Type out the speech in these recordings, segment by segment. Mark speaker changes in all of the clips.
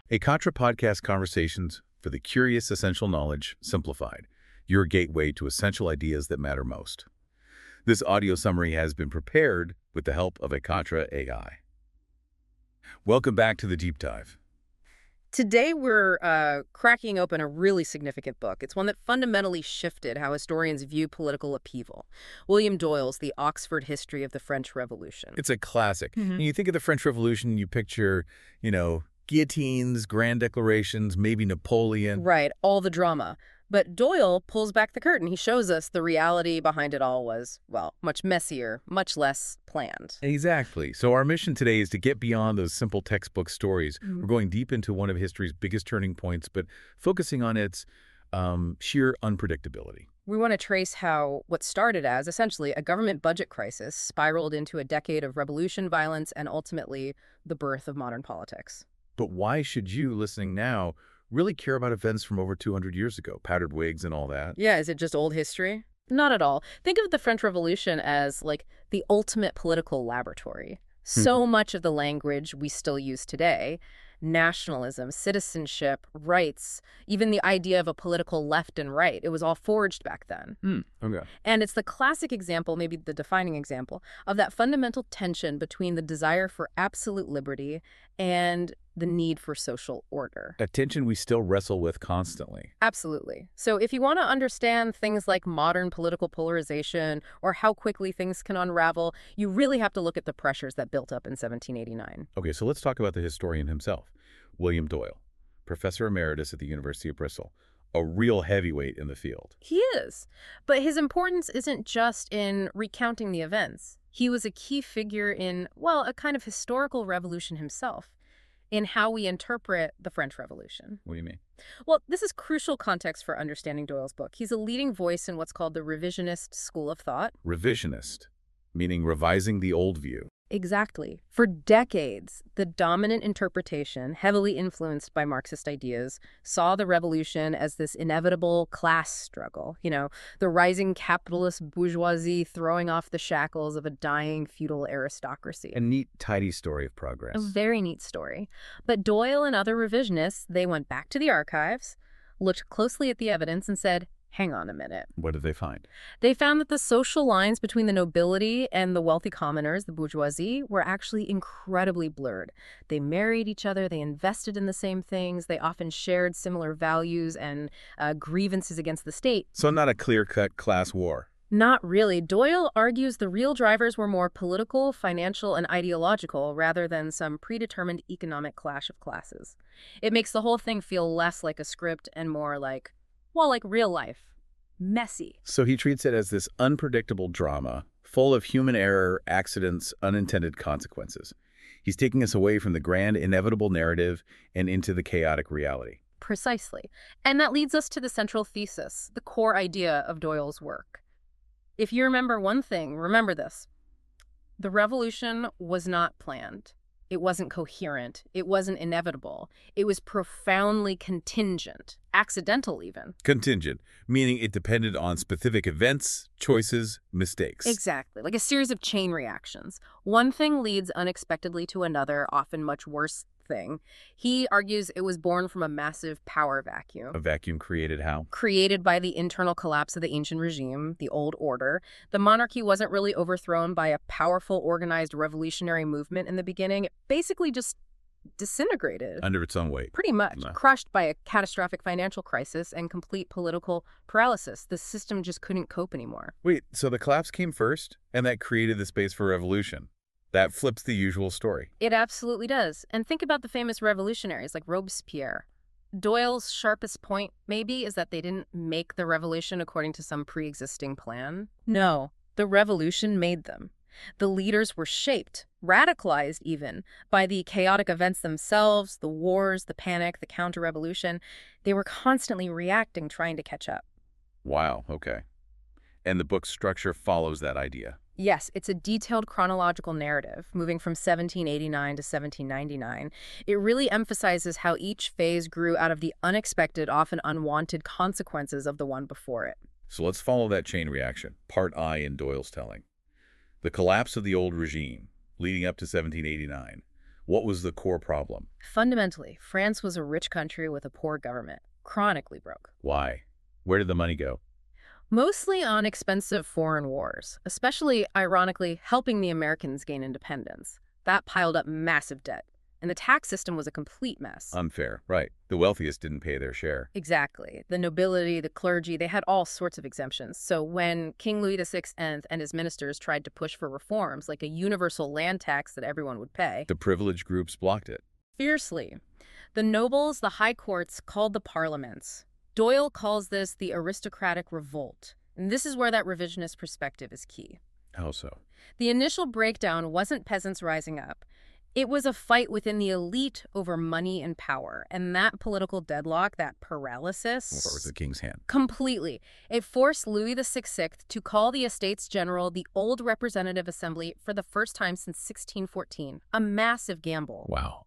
Speaker 1: A Contra Podcast Conversations for the Curious Essential Knowledge Simplified, your gateway to essential ideas that matter most. This audio summary has been prepared with the help of a Contra AI. Welcome back to the deep dive.
Speaker 2: Today we're cracking open a really significant book. It's one that fundamentally shifted how historians view political upheaval. William Doyle's The Oxford History of the French Revolution.
Speaker 1: It's a classic. When you think of the French Revolution, you picture, guillotines, grand declarations, maybe Napoleon.
Speaker 2: Right, all the drama. But Doyle pulls back the curtain. He shows us the reality behind it all was, well, much messier, much less planned.
Speaker 1: Exactly. So our mission today is to get beyond those simple textbook stories. We're going deep into one of history's biggest turning points, but focusing on its sheer unpredictability.
Speaker 2: We want to trace how what started as essentially a government budget crisis spiraled into a decade of revolution, violence, and ultimately the birth of modern politics.
Speaker 1: But why should you, listening now, really care about events from over 200 years ago, powdered wigs and all that?
Speaker 2: Yeah, is it just old history? Not at all. Think of the French Revolution as like the ultimate political laboratory. So much of the language we still use today, nationalism, citizenship, rights, even the idea of a political left and right, it was all forged back then.
Speaker 1: Okay.
Speaker 2: And it's the classic example, maybe the defining example, of that fundamental tension between the desire for absolute liberty and the need for social order.
Speaker 1: A tension we still wrestle with constantly.
Speaker 2: Absolutely. So if you want to understand things like modern political polarization or how quickly things can unravel, you really have to look at the pressures that built up in 1789.
Speaker 1: Okay, so let's talk about the historian himself, William Doyle, professor emeritus at the University of Bristol, a real heavyweight in the field.
Speaker 2: He is. But his importance isn't just in recounting the events. He was a key figure in, well, a kind of historical revolution himself, in how we interpret the French Revolution.
Speaker 1: What do you mean?
Speaker 2: Well, this is crucial context for understanding Doyle's book. He's a leading voice in what's called the revisionist school of thought.
Speaker 1: Revisionist, meaning revising the old view.
Speaker 2: Exactly. For decades, the dominant interpretation, heavily influenced by Marxist ideas, saw the revolution as this inevitable class struggle. The rising capitalist bourgeoisie throwing off the shackles of a dying feudal aristocracy.
Speaker 1: A neat, tidy story of progress.
Speaker 2: A very neat story. But Doyle and other revisionists, they went back to the archives, looked closely at the evidence, and said, hang on a minute.
Speaker 1: What did they find?
Speaker 2: They found that the social lines between the nobility and the wealthy commoners, the bourgeoisie, were actually incredibly blurred. They married each other, they invested in the same things, they often shared similar values and grievances against the state.
Speaker 1: So not a clear-cut class war.
Speaker 2: Not really. Doyle argues the real drivers were more political, financial, and ideological rather than some predetermined economic clash of classes. It makes the whole thing feel less like a script and more like, well, like real life. Messy.
Speaker 1: So he treats it as this unpredictable drama, full of human error, accidents, unintended consequences. He's taking us away from the grand, inevitable narrative and into the chaotic reality.
Speaker 2: Precisely. And that leads us to the central thesis, the core idea of Doyle's work. If you remember one thing, remember this. The revolution was not planned. It wasn't coherent. It wasn't inevitable. It was profoundly contingent, accidental even.
Speaker 1: Contingent, meaning it depended on specific events, choices, mistakes.
Speaker 2: Exactly, like a series of chain reactions. One thing leads unexpectedly to another, often much worse thing. He argues it was born from a massive power vacuum.
Speaker 1: A vacuum created how?
Speaker 2: Created by the internal collapse of the ancient regime, the old order. The monarchy wasn't really overthrown by a powerful, organized revolutionary movement in the beginning. It basically just disintegrated.
Speaker 1: Under its own weight.
Speaker 2: Pretty much.
Speaker 1: No.
Speaker 2: Crushed by a catastrophic financial crisis and complete political paralysis. The system just couldn't cope anymore.
Speaker 1: Wait, so the collapse came first, and that created the space for revolution? That flips the usual story.
Speaker 2: It absolutely does. And think about the famous revolutionaries like Robespierre. Doyle's sharpest point, maybe, is that they didn't make the revolution according to some pre-existing plan. No, the revolution made them. The leaders were shaped, radicalized even, by the chaotic events themselves, the wars, the panic, the counter-revolution. They were constantly reacting, trying to catch up.
Speaker 1: Wow, okay. And the book's structure follows that idea.
Speaker 2: Yes, it's a detailed chronological narrative, moving from 1789 to 1799. It really emphasizes how each phase grew out of the unexpected, often unwanted consequences of the one before it.
Speaker 1: So let's follow that chain reaction, part I in Doyle's telling. The collapse of the old regime, leading up to 1789, What was the core problem?
Speaker 2: Fundamentally, France was a rich country with a poor government, chronically broke.
Speaker 1: Why? Where did the money go?
Speaker 2: Mostly on expensive foreign wars, especially, ironically, helping the Americans gain independence. That piled up massive debt. And the tax system was a complete mess.
Speaker 1: Unfair, right. The wealthiest didn't pay their share.
Speaker 2: Exactly. The nobility, the clergy, they had all sorts of exemptions. So when King Louis XVI and his ministers tried to push for reforms, like a universal land tax that everyone would pay,
Speaker 1: The privileged groups blocked it.
Speaker 2: fiercely, the nobles, the high courts, called the parliaments. Doyle calls this the aristocratic revolt. And this is where that revisionist perspective is key.
Speaker 1: How so?
Speaker 2: The initial breakdown wasn't peasants rising up. It was a fight within the elite over money and power. And that political deadlock, that paralysis...
Speaker 1: Or was the king's hand?
Speaker 2: Completely. It forced Louis XVI to call the Estates General the Old Representative Assembly for the first time since 1614. A massive gamble.
Speaker 1: Wow,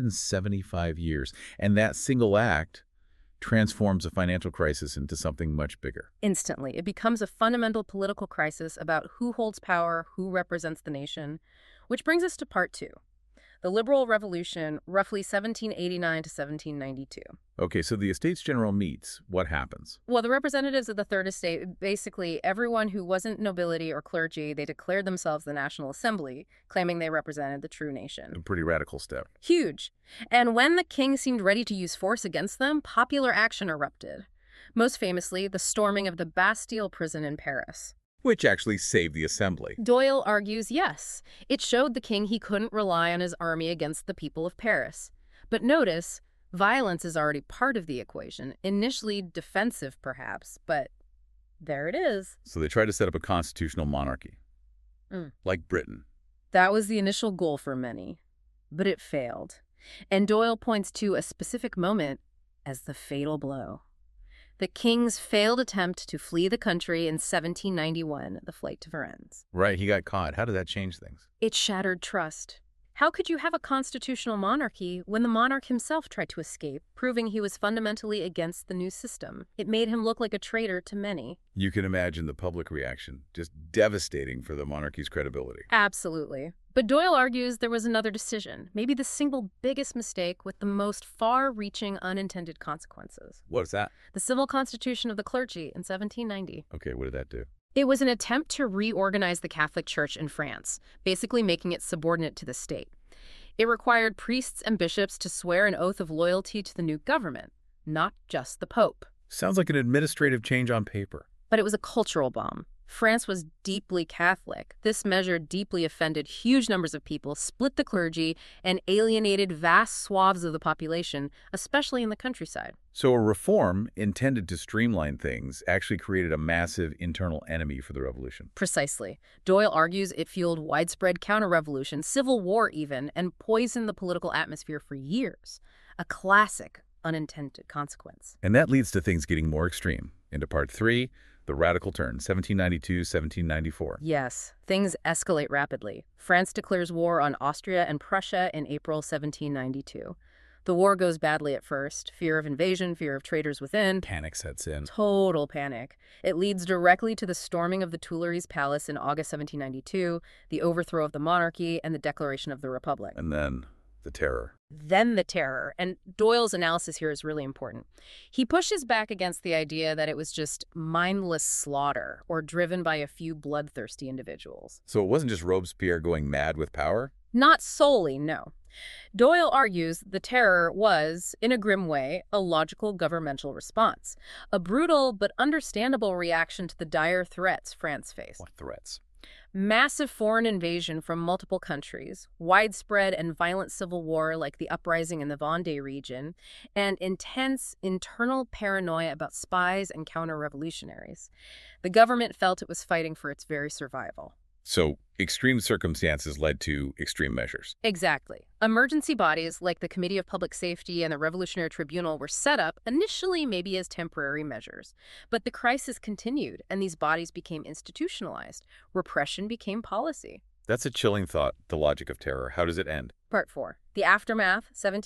Speaker 1: 175 years. And that single act transforms a financial crisis into something much bigger.
Speaker 2: Instantly. It becomes a fundamental political crisis about who holds power, who represents the nation. Which brings us to part two. The Liberal Revolution, roughly 1789 to 1792.
Speaker 1: Okay, so the Estates General meets. What happens?
Speaker 2: Well, the representatives of the Third Estate, basically everyone who wasn't nobility or clergy, they declared themselves the National Assembly, claiming they represented the true nation.
Speaker 1: A pretty radical step.
Speaker 2: Huge. And when the king seemed ready to use force against them, popular action erupted. Most famously, the storming of the Bastille prison in Paris.
Speaker 1: Which actually saved the assembly.
Speaker 2: Doyle argues yes. It showed the king he couldn't rely on his army against the people of Paris. But notice, violence is already part of the equation, initially defensive perhaps, but there it is.
Speaker 1: So they tried to set up a constitutional monarchy. Like Britain.
Speaker 2: That was the initial goal for many, but it failed. And Doyle points to a specific moment as the fatal blow. The king's failed attempt to flee the country in 1791, the flight to Varennes.
Speaker 1: Right, he got caught. How did that change things?
Speaker 2: It shattered trust. How could you have a constitutional monarchy when the monarch himself tried to escape, proving he was fundamentally against the new system? It made him look like a traitor to many.
Speaker 1: You can imagine the public reaction. Just devastating for the monarchy's credibility.
Speaker 2: Absolutely. But Doyle argues there was another decision, maybe the single biggest mistake with the most far-reaching unintended consequences.
Speaker 1: What is that?
Speaker 2: The Civil Constitution of the Clergy in 1790.
Speaker 1: Okay, what did that do?
Speaker 2: It was an attempt to reorganize the Catholic Church in France, basically making it subordinate to the state. It required priests and bishops to swear an oath of loyalty to the new government, not just the Pope.
Speaker 1: Sounds like an administrative change on paper.
Speaker 2: But it was a cultural bomb. France was deeply Catholic. This measure deeply offended huge numbers of people, split the clergy, and alienated vast swaths of the population, especially in the countryside.
Speaker 1: So a reform intended to streamline things actually created a massive internal enemy for the revolution.
Speaker 2: Precisely. Doyle argues it fueled widespread counter-revolution, civil war even, and poisoned the political atmosphere for years. A classic unintended consequence.
Speaker 1: And that leads to things getting more extreme. Into part three, the radical turn, 1792-1794.
Speaker 2: Yes, things escalate rapidly. France declares war on Austria and Prussia in April 1792. The war goes badly at first. Fear of invasion, fear of traitors within.
Speaker 1: Panic sets in.
Speaker 2: Total panic. It leads directly to the storming of the Tuileries Palace in August 1792, the overthrow of the monarchy, and the declaration of the Republic.
Speaker 1: And then the terror.
Speaker 2: Then the terror. And Doyle's analysis here is really important. He pushes back against the idea that it was just mindless slaughter or driven by a few bloodthirsty individuals.
Speaker 1: So it wasn't just Robespierre going mad with power?
Speaker 2: Not solely, no. Doyle argues the terror was, in a grim way, a logical governmental response. A brutal but understandable reaction to the dire threats France faced.
Speaker 1: What threats?
Speaker 2: Massive foreign invasion from multiple countries, widespread and violent civil war like the uprising in the Vendée region, and intense internal paranoia about spies and counter-revolutionaries. The government felt it was fighting for its very survival.
Speaker 1: So extreme circumstances led to extreme measures.
Speaker 2: Exactly. Emergency bodies like the Committee of Public Safety and the Revolutionary Tribunal were set up initially maybe as temporary measures. But the crisis continued, and these bodies became institutionalized. Repression became policy.
Speaker 1: That's a chilling thought, the logic of terror. How does it end?
Speaker 2: Part 4. The aftermath,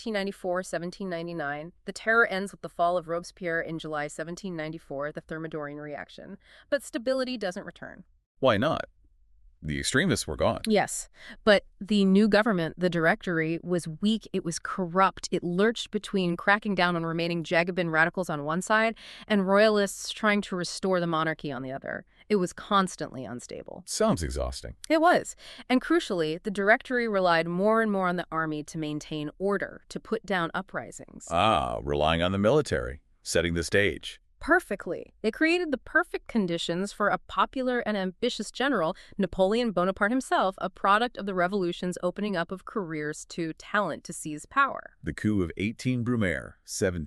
Speaker 2: 1794-1799. The terror ends with the fall of Robespierre in July 1794, the Thermidorian reaction. But stability doesn't return.
Speaker 1: Why not? The extremists were gone.
Speaker 2: Yes, but the new government, the Directory, was weak, it was corrupt, it lurched between cracking down on remaining Jacobin radicals on one side and royalists trying to restore the monarchy on the other. It was constantly unstable.
Speaker 1: Sounds exhausting.
Speaker 2: It was. And crucially, the Directory relied more and more on the army to maintain order, to put down uprisings.
Speaker 1: Relying on the military, setting the stage.
Speaker 2: Perfectly. It created the perfect conditions for a popular and ambitious general, Napoleon Bonaparte himself, a product of the revolution's opening up of careers to talent to seize power.
Speaker 1: The coup of 18 Brumaire,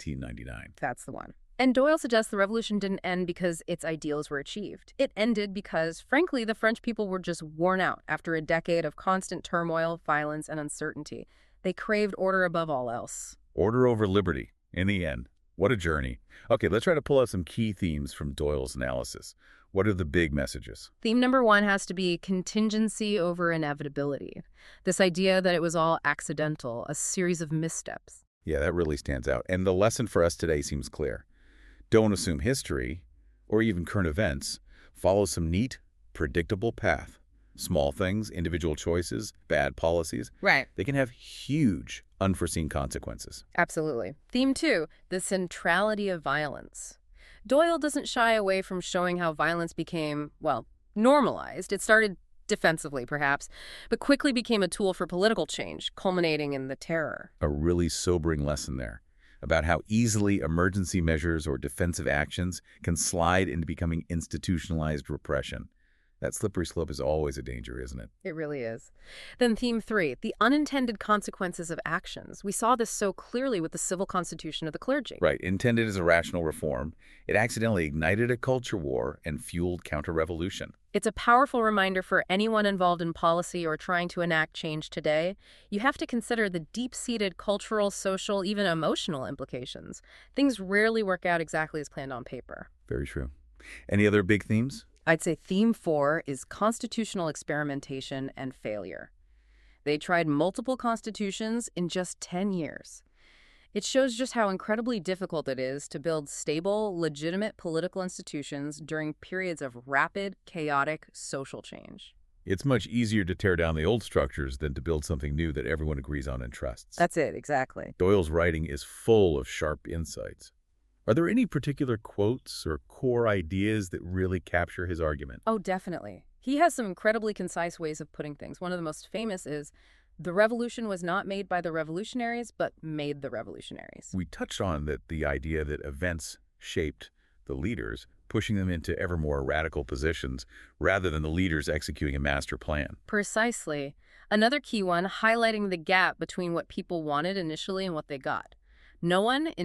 Speaker 1: 1799.
Speaker 2: That's the one. And Doyle suggests the revolution didn't end because its ideals were achieved. It ended because, frankly, the French people were just worn out after a decade of constant turmoil, violence, and uncertainty. They craved order above all else.
Speaker 1: Order over liberty, in the end. What a journey. Okay, let's try to pull out some key themes from Doyle's analysis. What are the big messages?
Speaker 2: Theme number one has to be contingency over inevitability. This idea that it was all accidental, a series of missteps.
Speaker 1: Yeah, that really stands out. And the lesson for us today seems clear. Don't assume history, or even current events, follow some neat, predictable path. Small things, individual choices, bad policies.
Speaker 2: Right.
Speaker 1: They can have huge, unforeseen consequences.
Speaker 2: Absolutely. Theme two, the centrality of violence. Doyle doesn't shy away from showing how violence became, well, normalized. It started defensively, perhaps, but quickly became a tool for political change, culminating in the terror.
Speaker 1: A really sobering lesson there about how easily emergency measures or defensive actions can slide into becoming institutionalized repression. That slippery slope is always a danger, isn't it?
Speaker 2: It really is. Then theme three, the unintended consequences of actions. We saw this so clearly with the civil constitution of the clergy.
Speaker 1: Right. Intended as a rational reform, it accidentally ignited a culture war and fueled counter-revolution.
Speaker 2: It's a powerful reminder for anyone involved in policy or trying to enact change today. You have to consider the deep-seated cultural, social, even emotional implications. Things rarely work out exactly as planned on paper.
Speaker 1: Very true. Any other big themes?
Speaker 2: I'd say theme four is constitutional experimentation and failure. They tried multiple constitutions in just 10 years. It shows just how incredibly difficult it is to build stable, legitimate political institutions during periods of rapid, chaotic social change.
Speaker 1: It's much easier to tear down the old structures than to build something new that everyone agrees on and trusts.
Speaker 2: That's it, exactly.
Speaker 1: Doyle's writing is full of sharp insights. Are there any particular quotes or core ideas that really capture his argument?
Speaker 2: Oh, definitely. He has some incredibly concise ways of putting things. One of the most famous is, the revolution was not made by the revolutionaries, but made the revolutionaries.
Speaker 1: We touched on the idea that events shaped the leaders, pushing them into ever more radical positions, rather than the leaders executing a master plan.
Speaker 2: Precisely. Another key one, highlighting the gap between what people wanted initially and what they got. No one in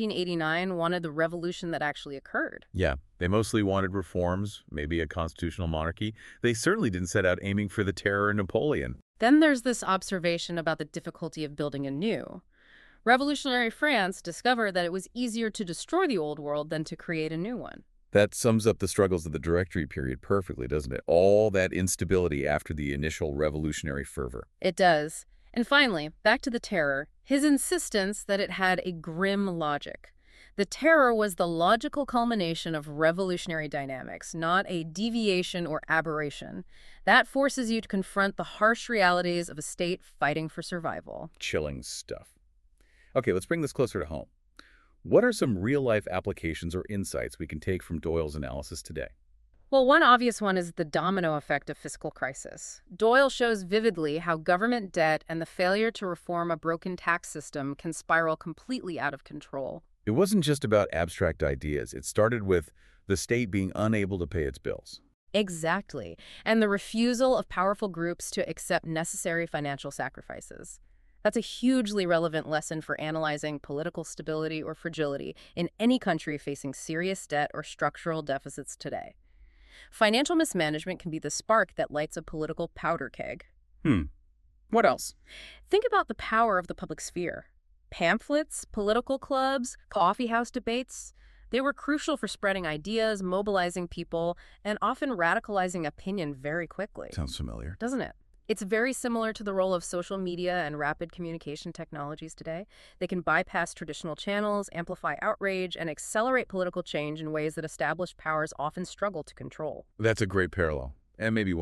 Speaker 2: 1789 wanted the revolution that actually occurred.
Speaker 1: Yeah, they mostly wanted reforms, maybe a constitutional monarchy. They certainly didn't set out aiming for the terror of Napoleon.
Speaker 2: Then there's this observation about the difficulty of building anew. Revolutionary France discovered that it was easier to destroy the old world than to create a new one.
Speaker 1: That sums up the struggles of the Directory period perfectly, doesn't it? All that instability after the initial revolutionary fervor.
Speaker 2: It does. And finally, back to the terror, his insistence that it had a grim logic. The terror was the logical culmination of revolutionary dynamics, not a deviation or aberration. That forces you to confront the harsh realities of a state fighting for survival.
Speaker 1: Chilling stuff. Okay, let's bring this closer to home. What are some real-life applications or insights we can take from Doyle's analysis today?
Speaker 2: Well, one obvious one is the domino effect of fiscal crisis. Doyle shows vividly how government debt and the failure to reform a broken tax system can spiral completely out of control.
Speaker 1: It wasn't just about abstract ideas. It started with the state being unable to pay its bills.
Speaker 2: Exactly. And the refusal of powerful groups to accept necessary financial sacrifices. That's a hugely relevant lesson for analyzing political stability or fragility in any country facing serious debt or structural deficits today. Financial mismanagement can be the spark that lights a political powder keg. What else? Think about the power of the public sphere. Pamphlets, political clubs, coffeehouse debates. They were crucial for spreading ideas, mobilizing people, and often radicalizing opinion very quickly.
Speaker 1: Sounds familiar.
Speaker 2: Doesn't it? It's very similar to the role of social media and rapid communication technologies today. They can bypass traditional channels, amplify outrage, and accelerate political change in ways that established powers often struggle to control.
Speaker 1: That's a great parallel. And maybe one more.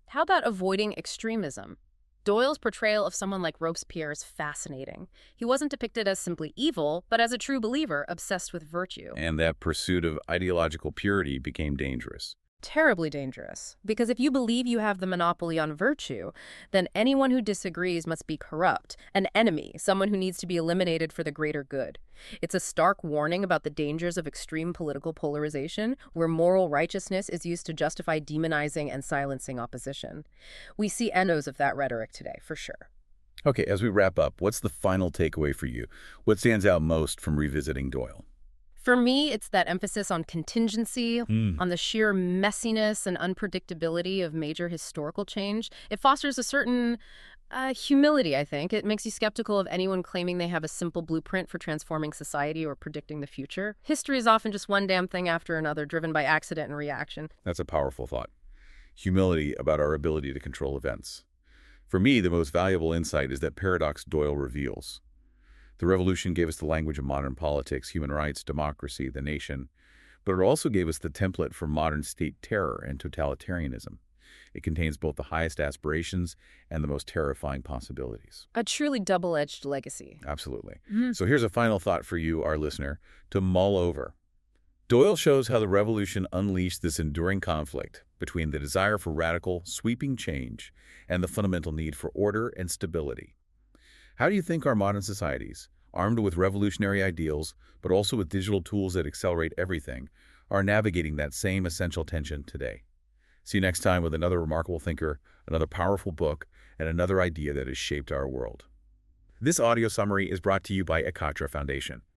Speaker 2: How about avoiding extremism? Doyle's portrayal of someone like Robespierre is fascinating. He wasn't depicted as simply evil, but as a true believer obsessed with virtue.
Speaker 1: And that pursuit of ideological purity became dangerous.
Speaker 2: Terribly dangerous. Because if you believe you have the monopoly on virtue, then anyone who disagrees must be corrupt, an enemy, someone who needs to be eliminated for the greater good. It's a stark warning about the dangers of extreme political polarization, where moral righteousness is used to justify demonizing and silencing opposition. We see echoes of that rhetoric today, for sure.
Speaker 1: Okay, as we wrap up, what's the final takeaway for you? What stands out most from revisiting Doyle?
Speaker 2: For me, it's that emphasis on contingency, on the sheer messiness and unpredictability of major historical change. It fosters a certain humility, I think. It makes you skeptical of anyone claiming they have a simple blueprint for transforming society or predicting the future. History is often just one damn thing after another, driven by accident and reaction.
Speaker 1: That's a powerful thought. Humility about our ability to control events. For me, the most valuable insight is that paradox Doyle reveals. The revolution gave us the language of modern politics, human rights, democracy, the nation, but it also gave us the template for modern state terror and totalitarianism. It contains both the highest aspirations and the most terrifying possibilities.
Speaker 2: A truly double-edged legacy.
Speaker 1: Absolutely. So here's a final thought for you, our listener, to mull over. Doyle shows how the revolution unleashed this enduring conflict between the desire for radical, sweeping change and the fundamental need for order and stability. How do you think our modern societies, armed with revolutionary ideals, but also with digital tools that accelerate everything, are navigating that same essential tension today? See you next time with another remarkable thinker, another powerful book, and another idea that has shaped our world. This audio summary is brought to you by Ekatra Foundation.